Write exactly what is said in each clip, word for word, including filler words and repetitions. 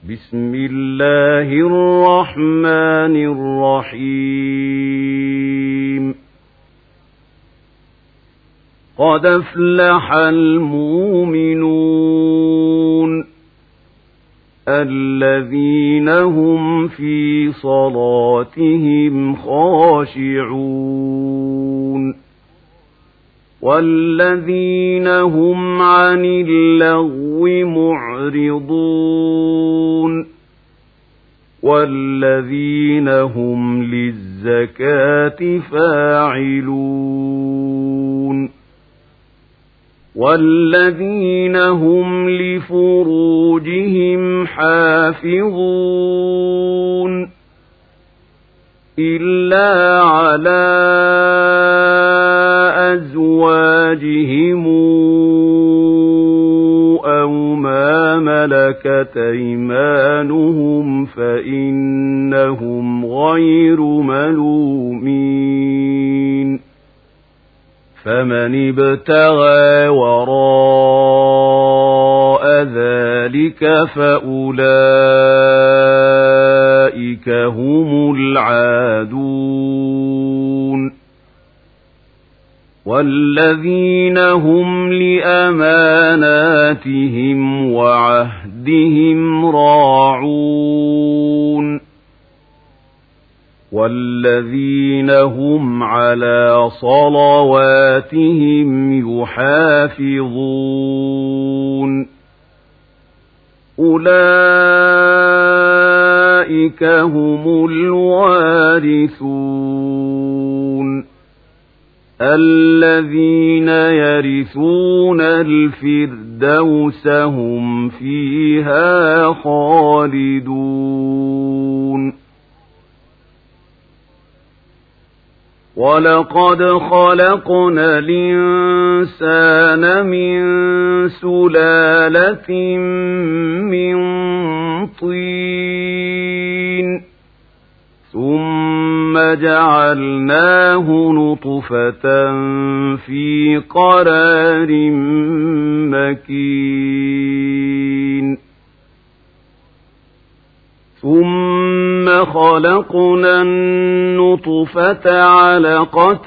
بسم الله الرحمن الرحيم قد أفلح المؤمنون الذين هم في صلاتهم خاشعون والذين هم عن اللغو معرضون والذين هم للزكاة فاعلون والذين هم لفروجهم حافظون إلا على أزواجهم أو ما ملكت أيمانهم فإنهم غير ملومين فمن ابتغى وراء ذلك فأولئك هم العادون والذين هم لأماناتهم وعهدهم راعون والذين هم على صلواتهم يحافظون أولئك هم الوارثون الذين يرثون الفردوس هم فيها خالدون ولقد خلقنا الإنسان من سلالة من طين ثم جعلناه نطفة في قرار مكين ثم خلقنا النطفة علقة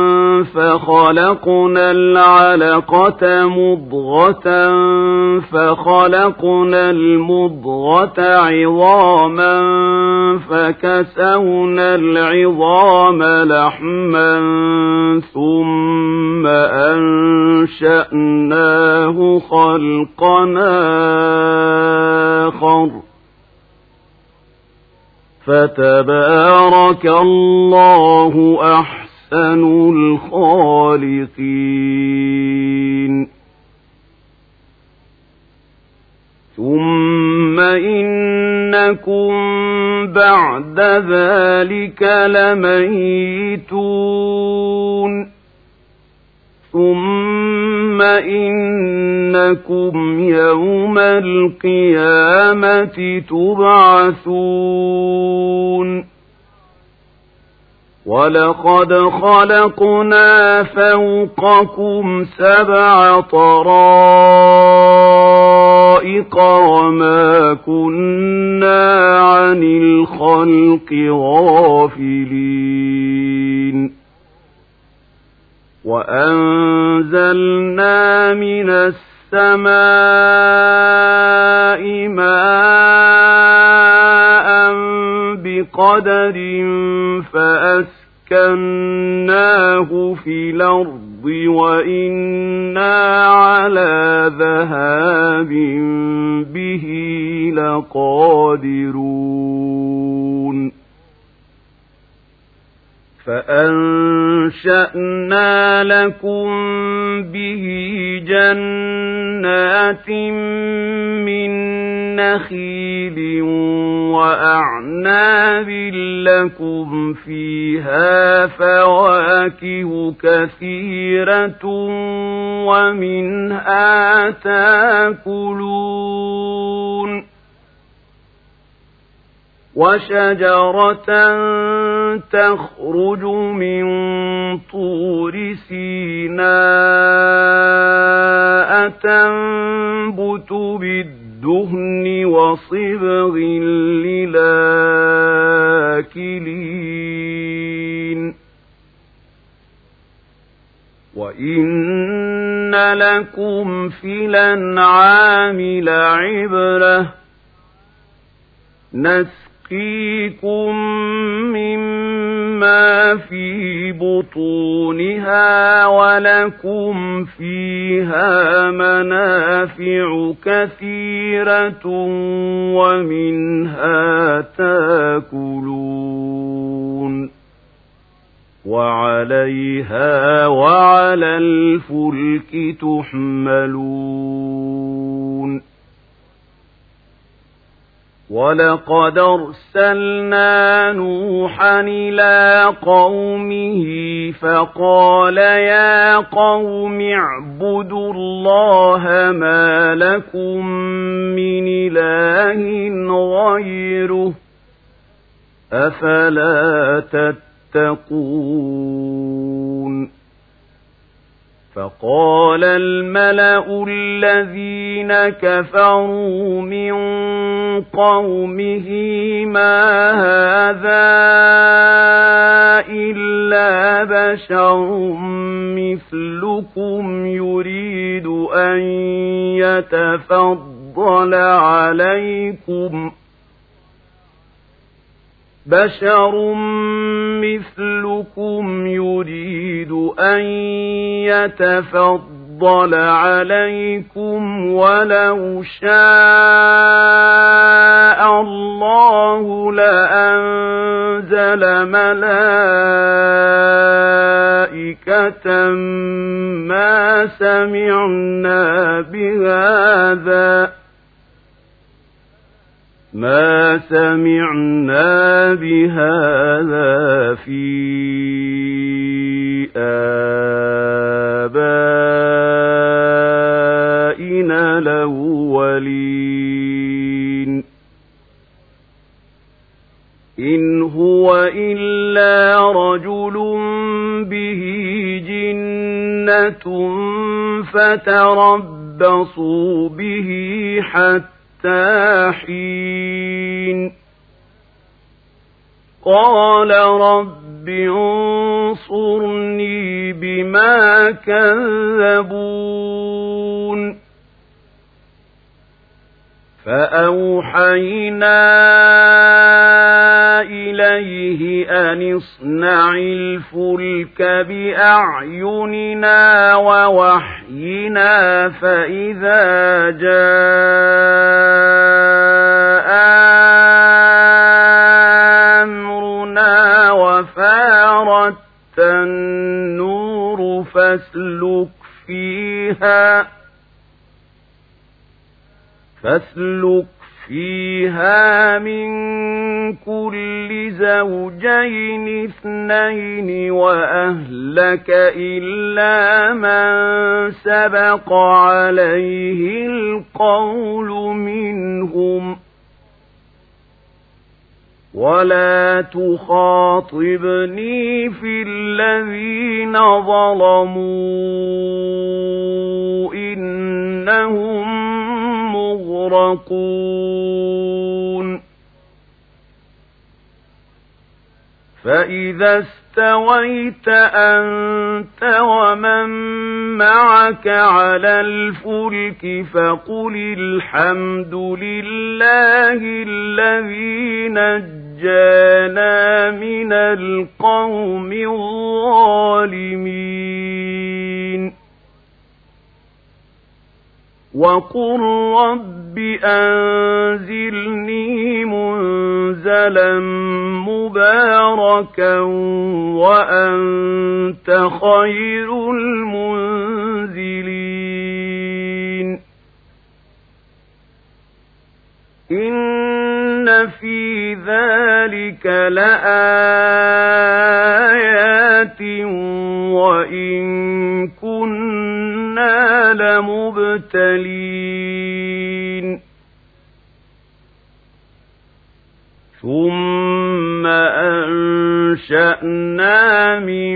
فخلقنا العلقة مضغة فخلقنا المضغة عظاما فكسونا العظام لحما ثم أنشأناه خلقا آخر فتبارك الله أحسن الخالقين ثم إنكم بعد ذلك لميتون ثم إنكم يوم القيامة تبعثون ولقد خلقنا فوقكم سبع طرائق وما كنا عن الخلق غافلين وأنزلنا من السماء ماء بقدر فأسكناه في الأرض وإنا على ذهاب به لقادرون فأنشأنا لكم به جنات من نخيل وأعناب لكم فيها فواكه كثيرة ومنها تأكلون وشجرة تخرج من طور سيناء تنبت بالدين الدهن وصبغ للآكلين وإن لكم في الأنعام لعبرة نسقيكم مما في بطونها ولكم فيها منافع كثيرة ومنها تاكلون وعليها وعلى الفلك تحملون ولقد أرسلنا نوحا إلى قومه فقال يا قوم اعبدوا الله ما لكم من إله غيره أفلا تتقون فقال الملأ الذين كفروا من قومه ما هذا إلا بشر مثلكم يريد أن يتفضل عليكم بشر مثلكم يريد أن يتفضل عليكم ولو شاء الله لأنزل ملائكة ما سمعنا بهذا ما سمعنا بهذا في آبائنا الأولين إن هو إلا رجل به جنة فتربصوا به حتى حين قال رب انصرني بما كذبون فأوحينا إليه أن اصنع الفلك بأعيننا ووحينا فإذا جاء أمرنا وفارت النور فاسلك فيها فاسلك فيها من كل زوجين اثنين وأهلك إلا من سبق عليه القول منهم ولا تخاطبني في الذين ظلموا إنهم مغرقون فإذا استويت أنت ومن معك على الفلك فقل الحمد لله الذي نجانا من القوم الظالمين وقل رب أنزلني منزلا مباركا وأنت خير المنزلين إن في ذلك لآيات وإن كنا لمبتلين ثم أنشأنا من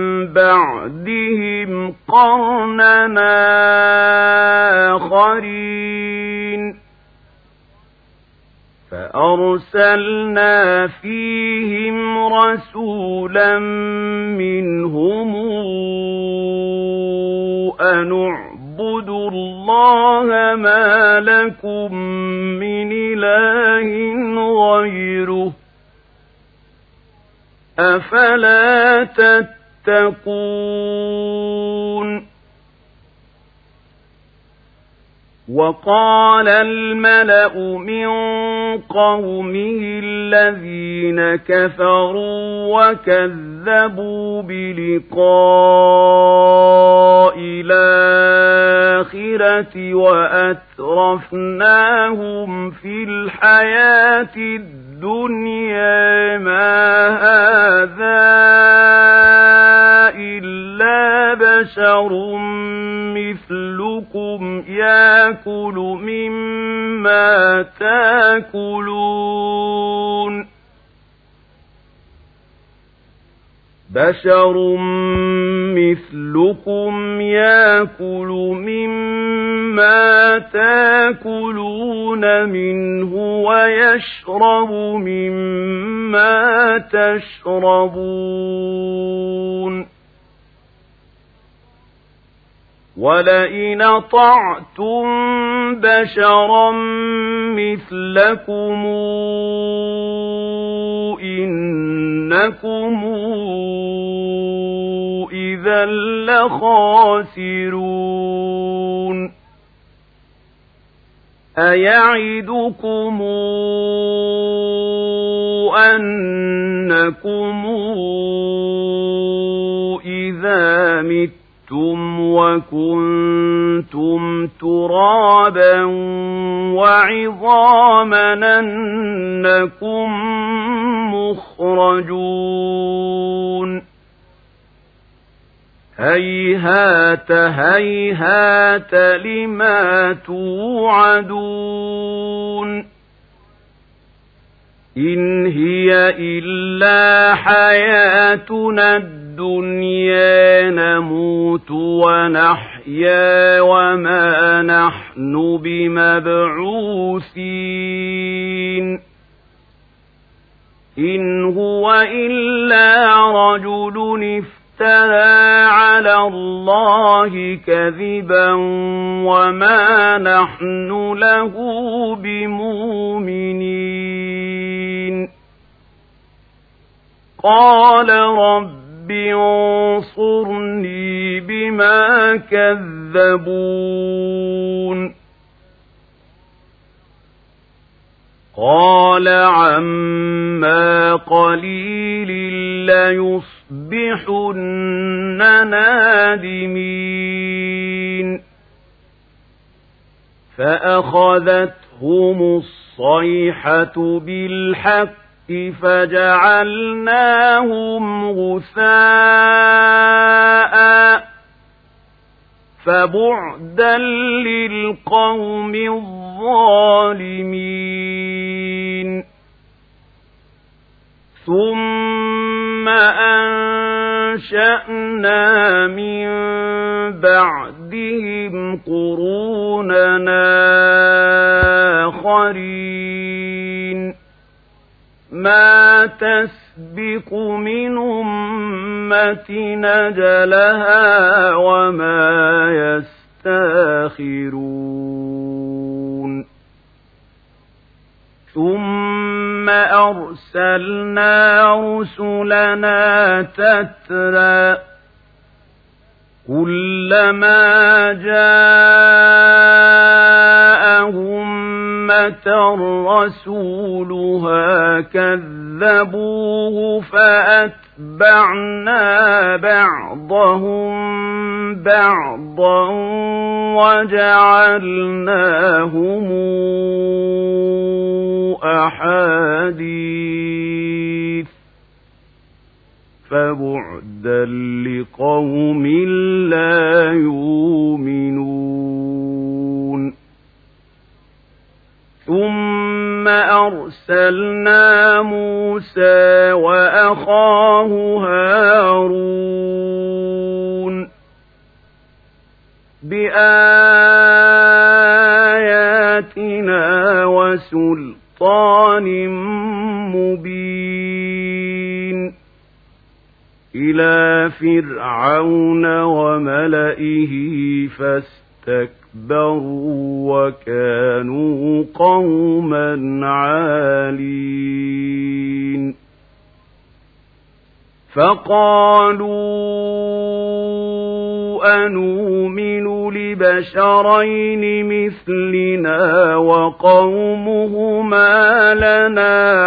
بعدهم قرننا آخرين فأرسلنا فيهم رسولا منهم أن اعبدوا الله ما لكم من إله غيره أفلا تتقون وقال الملأ من قومه الذين كفروا وكذبوا بلقاء الآخرة وأترفناهم في الحياة الدنيا ما هذا إلا بشر مثلكم يأكل مما تأكلون بشر مثلكم يأكل مما تأكلون منه ويشرب مما تشربون ولئن أطعتم بشرا مثلكم إنكم إذا لخاسرون أيعدكم أنكم إذا متم وكنتم ترابا وعظاما أنكم مخرجون هيهات هيهات لما توعدون إن هي إلا حياتنا الدنيا نموت ونحيا وما نحن بمبعوثين إن هو إلا رجل افترى على الله كذبا وما نحن له بمؤمنين قال رب انصرني بما كذبون قال عما قليل ليصبحن نادمين فأخذتهم الصيحة بالحق فجعلناهم غثاء فبعدا للقوم الظالمين ثم أنشأنا من بعدهم قروننا آخرين ما تسبق من أمة أجلها وما يستاخرون ثم أرسلنا رسلنا تترى كلما جاءهم رسولها كذبوه فأتبعنا بعضهم بعضا وجعلناهم أحاديث فبعدا لقوم لا يؤمنون ثم أرسلنا موسى وأخاه هارون بآياتنا وسلطان سُلْطَانٍ مُّبِينٍ إِلَى فِرْعَوْنَ وَمَلَئِهِ فَاسْتَكْبَرُوا وَكَانُوا قَوْمًا عَالِينَ فَقَالُوا أَنُؤْمِنُ لِبَشَرَيْنِ مِثْلِنَا وَقَوْمُهُمَا لَنَا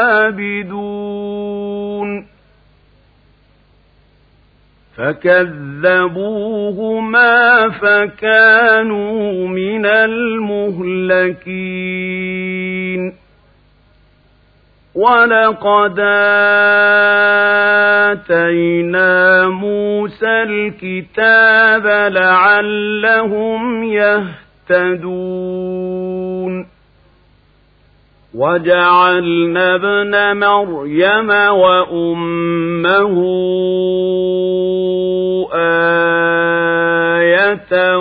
عَابِدُونَ فَكَذَّبُوهُمَا فَكَانُوا مِنَ الْمُهْلَكِينَ وَلَقَدْ آتَيْنَا مُوسَى الْكِتَابَ لَعَلَّهُمْ يَهْتَدُونَ وَجَعَلْنَا ابْنَ مَرْيَمَ وَأُمَّهُ آيَةً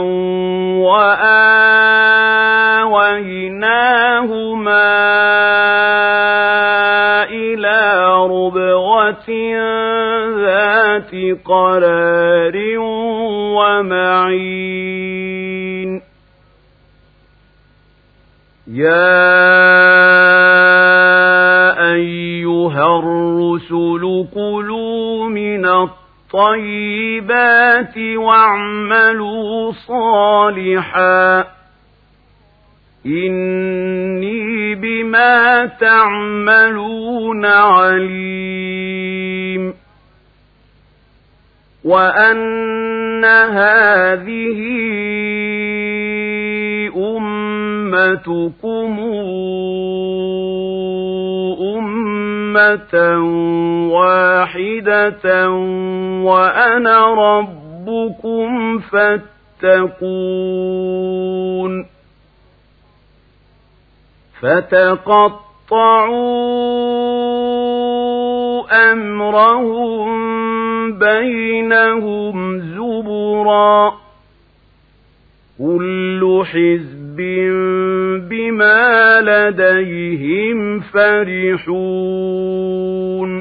وَآوَيْنَاهُمَا إِلَى رُبْوَةٍ ذَاتِ قَرَارٍ وَمَعِينٍ يَا أَيُّهَا الرُّسُلُ كُلُوا مِنَ الطَّيِّبَاتِ وَاعْمَلُوا صَالِحًا إِنِّي بِمَا تَعْمَلُونَ عَلِيمٌ وَأَنَّ هَٰذِهِ أُمَّتُكُمْ أُمَّةً وَاحِدَةً وَأَنَا رَبُّكُمْ فَاتَّقُونِ فَتَقَطَّعُوا أَمْرَهُم بَيْنَهُمْ زُبُرًا كُلُّ حِزْبٍ بِمَا لَدَيْهِمْ فَرِحُونَ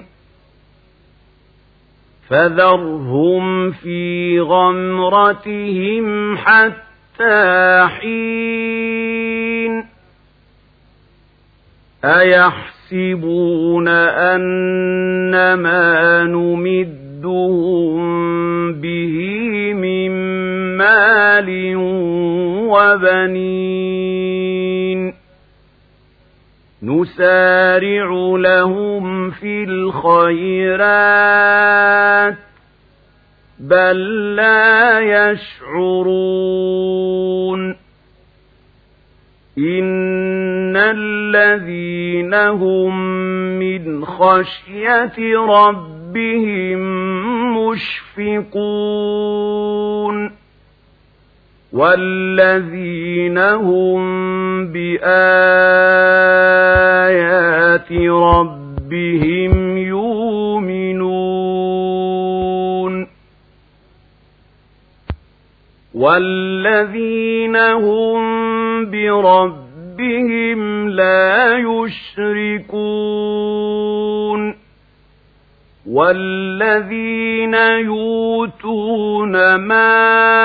فَذَرْهُمْ فِي غَمْرَتِهِمْ حَتَّىٰ حِينٍ أَيَحْسَبُونَ أَنَّمَا نُمِدُّهُم بِهِ مِن مَّالٍ وَبَنِينَ نُسَارِعُ لَهُمْ فِي الْخَيْرَاتِ بَل لَّا يَشْعُرُونَ إِنَّ الَّذِينَ هُم مِّنْ خَشْيَةِ رَبِّهِم مُّشْفِقُونَ وَالَّذِينَ هُم بِآيَاتِ رَبِّهِمْ يُؤْمِنُونَ وَالَّذِينَ هُم بِرَبِّهِمْ لَا يُشْرِكُونَ وَالَّذِينَ يُؤْتُونَ مَا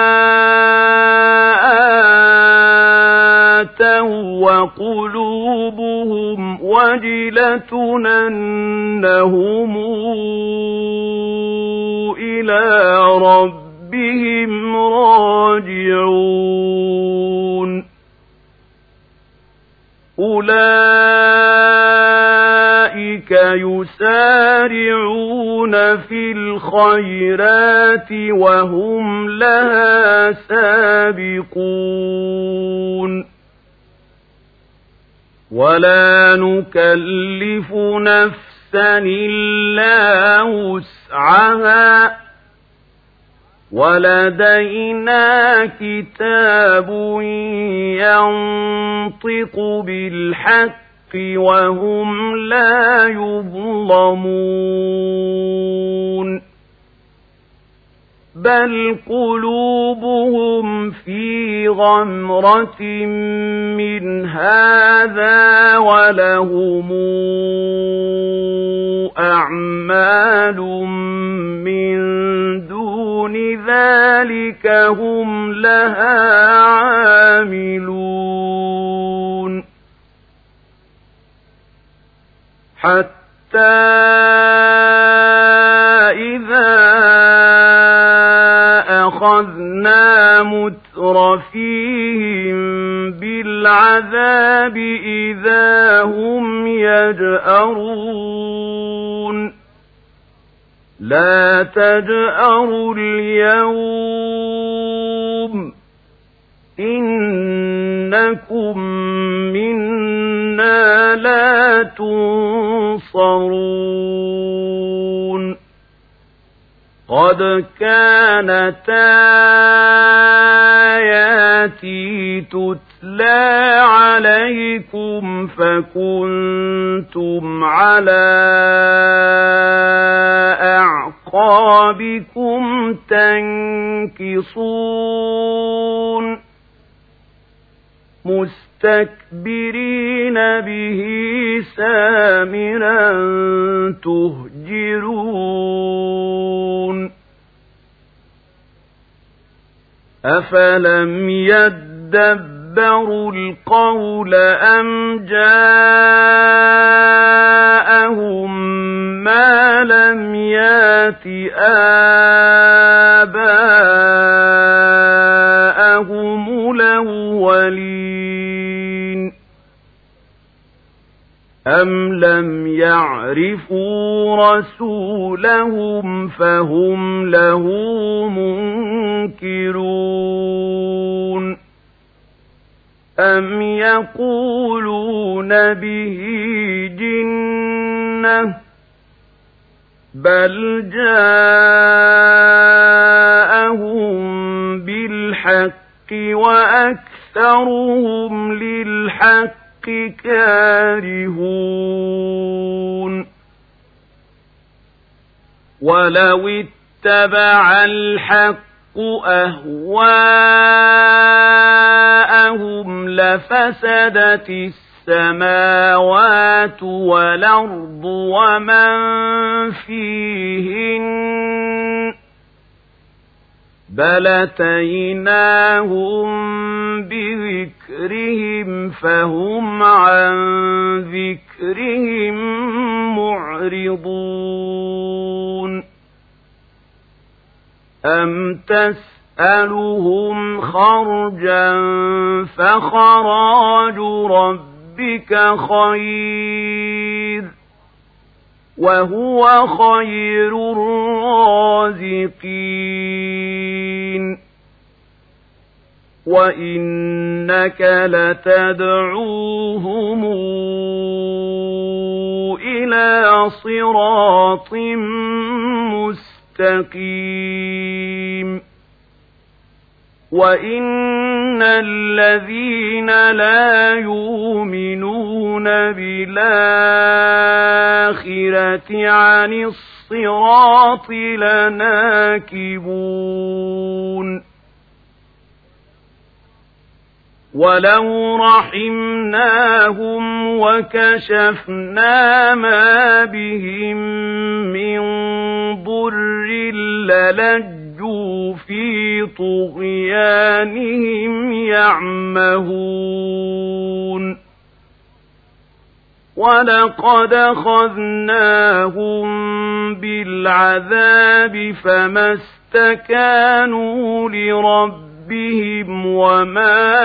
آتَوا وَقُلُوبُهُمْ وَجِلَةٌ أَنَّهُمْ إِلَىٰ رَبِّهِمْ راجعون أُولَٰئِكَ يُسَارِعُونَ فِي الْخَيْرَاتِ وَهُمْ لَهَا سَابِقُونَ وَلَا نُكَلِّفُ نَفْسًا إِلَّا وُسْعَهَا وَلَدَيْنَا كِتَابٌ يَنطِقُ بِالْحَقِّ وَهُمْ لَا يُظْلَمُونَ بَلْ قُلُوبُهُمْ فِي غَمْرَةٍ مِّنْ هَٰذَا ولهم أعمال من دون ذلك هم لها عاملون حتى إذا أخذنا مترفيهم بالعذاب إذا هم يجأرون لا تجأروا اليوم إنكم منا لا تنصرون قد كانت آياتي تتلى عليكم فكنتم على أعقابكم تنكصون مستكبرين به سامرا تهجرون أفلم يدبروا القول أم جاءهم ما لم يات آباءهم الأولين أم لم يعرفوا رسولهم فهم له منكرون أم يقولون به جنة بل جاءهم بالحق وأكثرهم للحق كارهون ولو اتبع الحق أهواءهم لفسدت السماوات والأرض ومن فيهن بل أتيناهم بذكرهم فهم عن ذكرهم معرضون أم تسألهم خرجا فخراج ربك خير وهو خير الرازقين وإنك لتدعوهم إلى صراط مستقيم وإن الذين لا يؤمنون بالآخرة عن الصراط لناكبون ولو رحمناهم وكشفنا ما بهم من ضر للجوا في طغيانهم يعمهون ولقد أخذناهم بالعذاب فما استكانوا لربهم بهم وما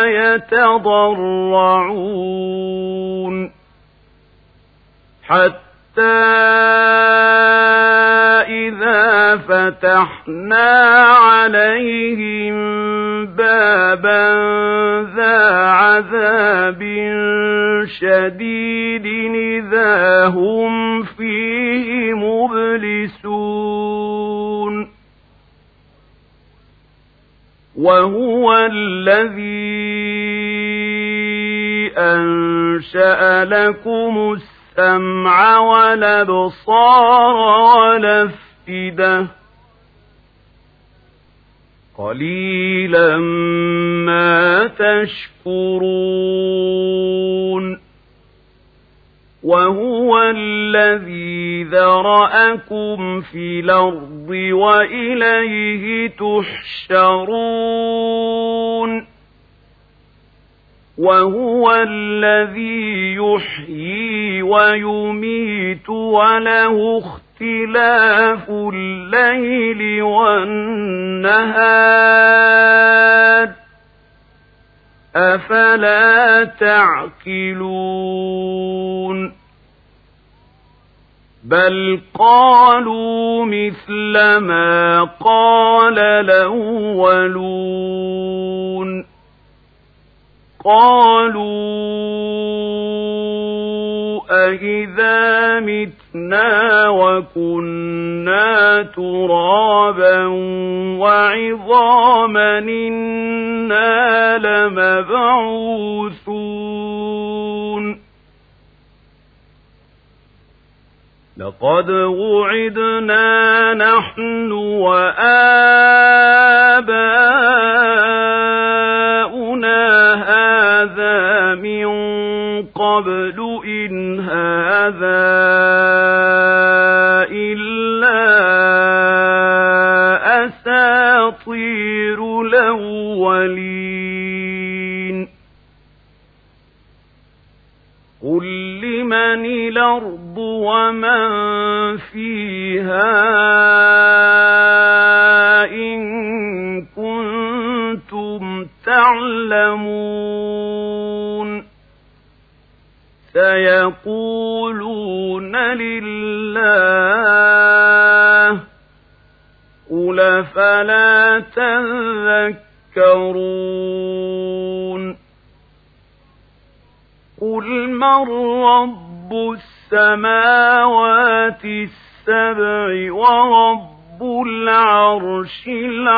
يتضرعون حتى إذا فتحنا عليهم بابا ذا عذاب شديد إذا هم فيه مبلسون وهو الذي أنشأ لكم السمع والأبصار والأفئدة قليلا ما تشكرون وهو الذي ذرأكم في الأرض وإليه تحشرون وهو الذي يحيي ويميت وله اختلاف الليل والنهار أفلا تعقلون بل قالوا مثل ما قال الأولون قالوا أإذا متنا وكنا ترابا وعظاما إنا لمبعوثون لقد وعدنا نحن وآباؤنا هذا من قبل إن هذا إلا أساطير الأولين قل لمن الأرض ومن فيها إن كنتم تعلمون سيقولون لله قل فلا تذكرون قل من رب السماوات السبع ورب العرش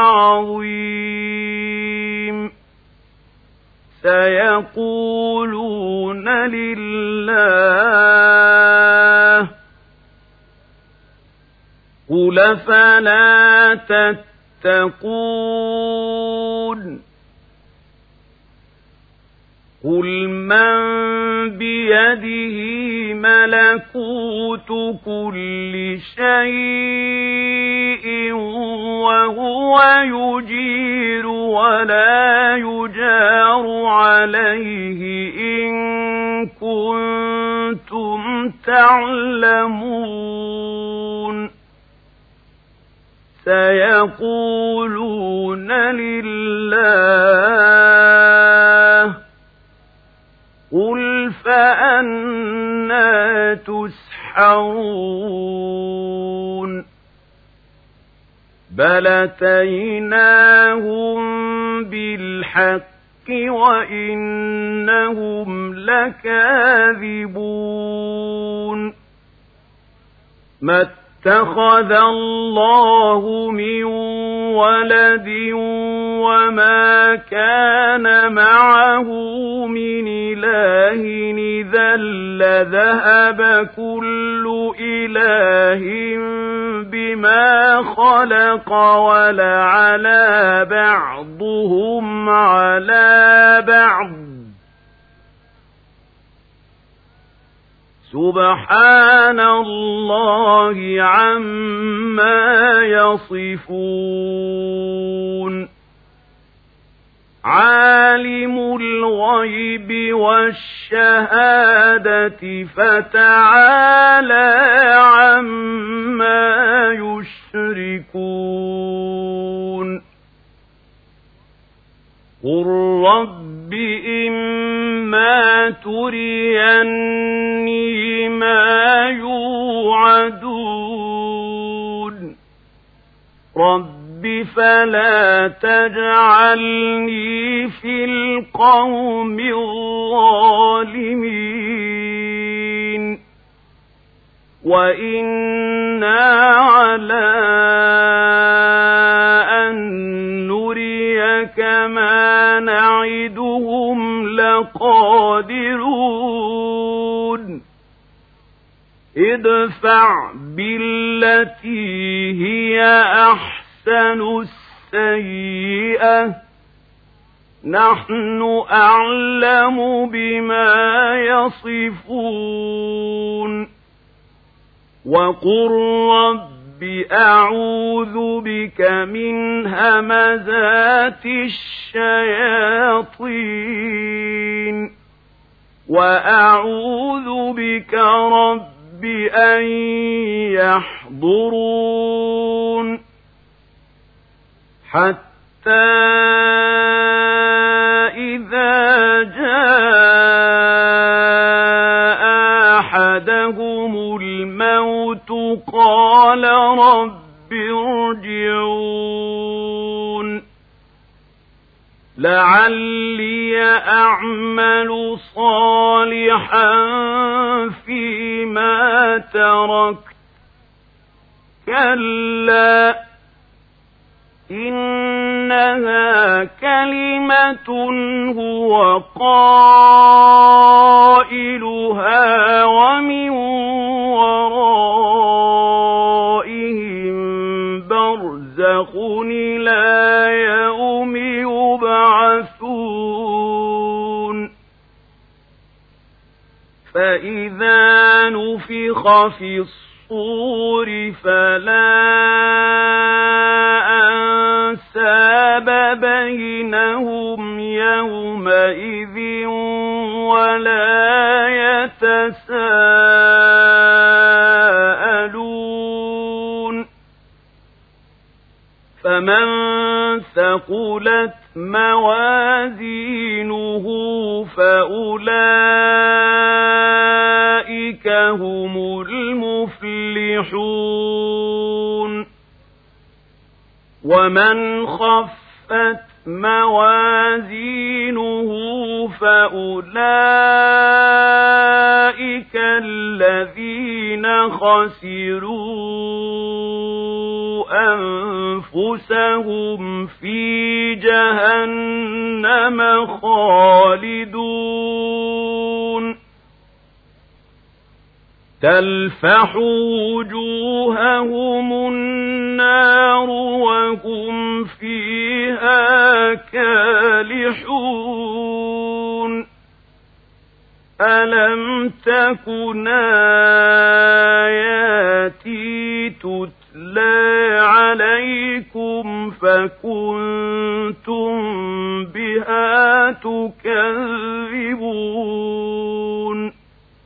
العظيم سيقولون لله قل فلا تتقون قل من بيده ملكوت كل شيء وهو يجير ولا يجار عليه إن كنتم تعلمون سيقولون لله قل فأنى تسحرون بل أتيناهم بالحق وإنهم لكاذبون ما اتخذ الله من ولد وما كان معه من إله إذا لذهب كل إله بما خلق ولعلى بعضهم على بعض سبحان الله عما يصفون عالم الغيب والشهادة فتعالى عما يشركون قل رب إما تريني ما يوعدون رب فلا تجعلني في القوم الظالمين وإنا على أن نريك ما نعدهم لقادرون ادفع بالتي هي أحسن السيئة نحن أعلم بما يصفون وقل رب أعوذ بك من همزات الشياطين وأعوذ بك رب أن يحضرون حتى إذا جاء أحدهم الموت قال رب ارجعون لعلي أعمل صالحا فيما تركت كلا إنها كلمة هو قائلها ومن ورائهم برزخ إلى يوم يبعثون فإذا نفخ في الصور فلا أنساب بينهم يومئذ ولا يتساءلون فمن ثقلت موازينه فأولئك هم المفلحون ومن خفت موازينه فأولئك الذين خسروا أنفسهم في جهنم خالدون تلفح وجوههم النار وهم فيها كالحون ألم تكن آياتي تتلى عليكم فكنتم بها تكذبون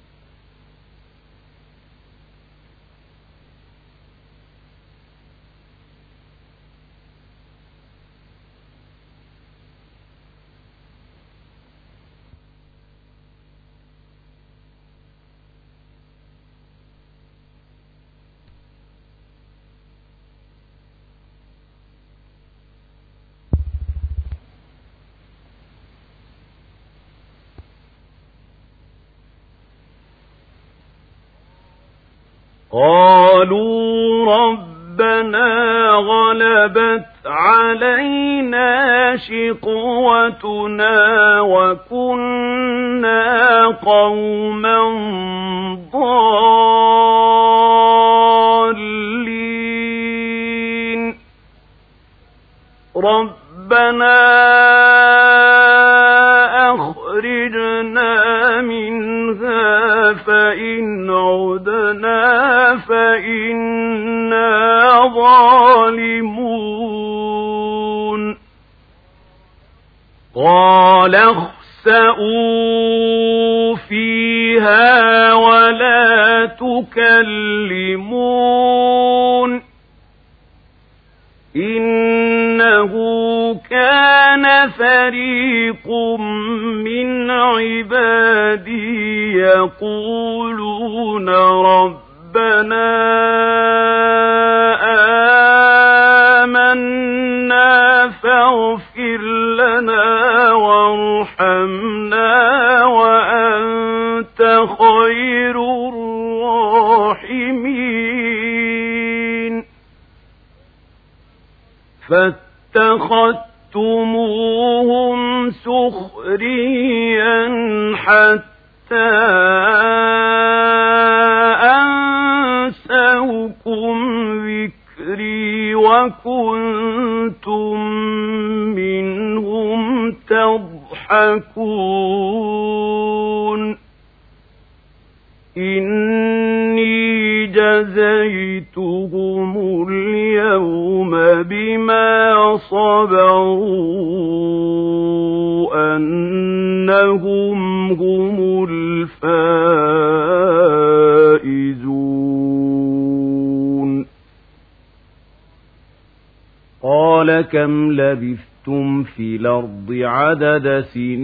قالوا ربنا غلبت علينا شقوتنا وكنا قوما ضالين ربنا أخرجنا منها فإن عدنا فإنا ظالمون قال اخسئوا فيها ولا تكلمون إنه كان فريق من عبادي يقولون ربنا آمنا فاغفر لنا وارحمنا وأنت خير الراحمين فاتخذتموهم سخريا حتى أنسوكم ذكري وكنتم منهم تضحكون إني جزيتهم اليوم بما صبروا أنهم هم الفائزون قال كم لبثتم في الأرض عدد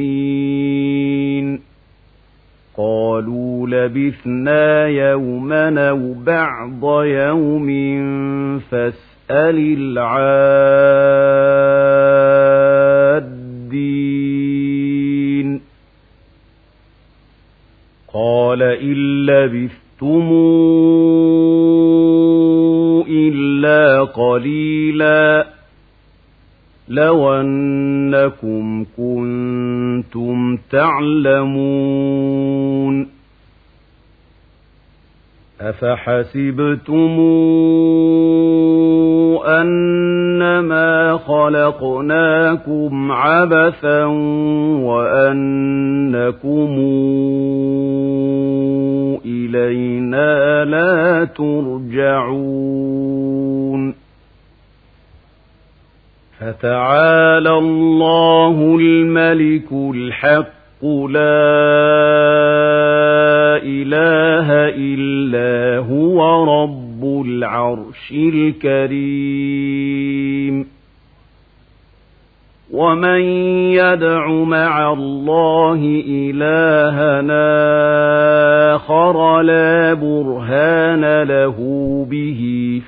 سنين قالوا لبثنا يوما أو بعض يوم فاسأل العادين قال إن لبثتم إلا قليلا لو أنكم كنتم تعلمون أفحسبتم أنما خلقناكم عبثا وأنكم إلينا لا ترجعون فتعالى الله الملك الحق لا إله إلا هو رب العرش الكريم ومن يدع مع الله إلهنا آخر لا برهان له به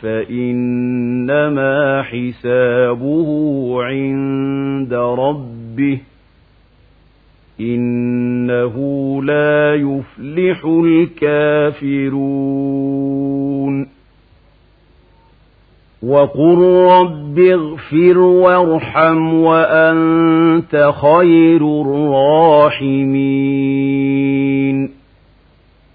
فإنما حسابه عند ربه إنه لا يفلح الكافرون وقل رب اغفر وارحم وأنت خير الراحمين